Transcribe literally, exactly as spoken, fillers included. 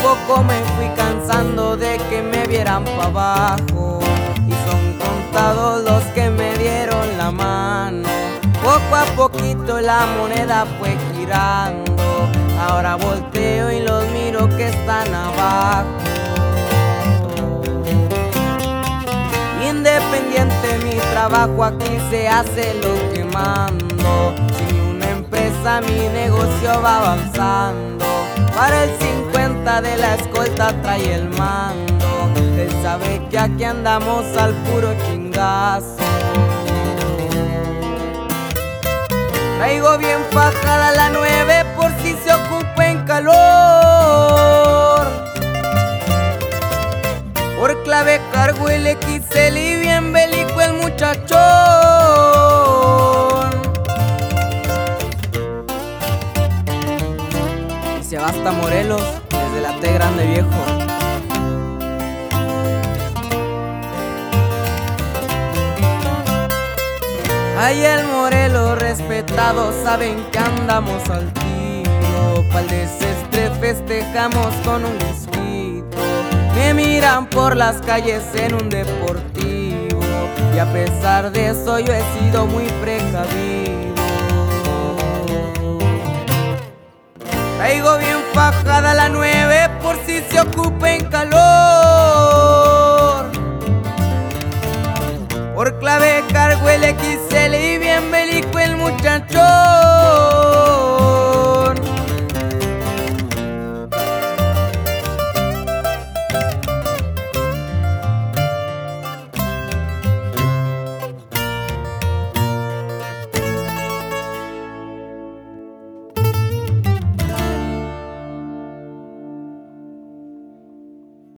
poco me fui cansando de que me vieran pa' abajo, y son contados los que me dieron la mano. Poco a poquito la moneda fue girando, ahora volteo y los miro que están abajo. Independiente mi trabajo, aquí se hace lo que mando. Sin una empresa mi negocio va avanzando. Para el cincuenta de la escolta trae el mando. Él sabe que aquí andamos al puro chingazo. Traigo bien fajada la nueve por si se ocupa en calor. Por clave cargo el equis ele y bien bélico el muchachón. Y se va hasta Morelos, desde la T grande viejo. Ay, el Morelos respetado, saben que andamos al tiro. Pa'l desestrés festejamos con un whisky. Me miran por las calles en un deportivo, y a pesar de eso yo he sido muy precavido. Traigo bien fajada la nueve por si se ocupa en